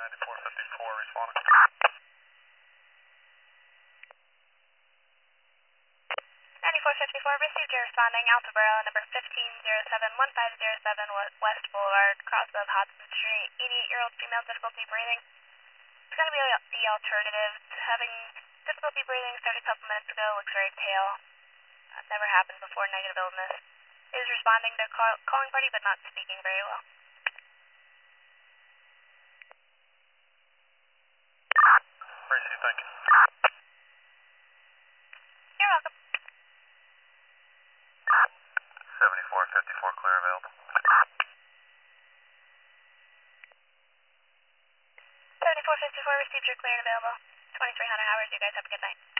9454 responding. 9454, received your responding Alpha Bravo number 1507-1507 West Boulevard, cross of Hudson Street, 88-year-old female, difficulty breathing. It's going to be the alternative. Having difficulty breathing started a couple minutes ago, looks very pale. Never happened before, negative illness. Is responding to calling party but not speaking very well. Appreciate it, thank you. You're welcome. 7454 clear available. 7454, received your clear and available. 2300 hours, you guys have a good night.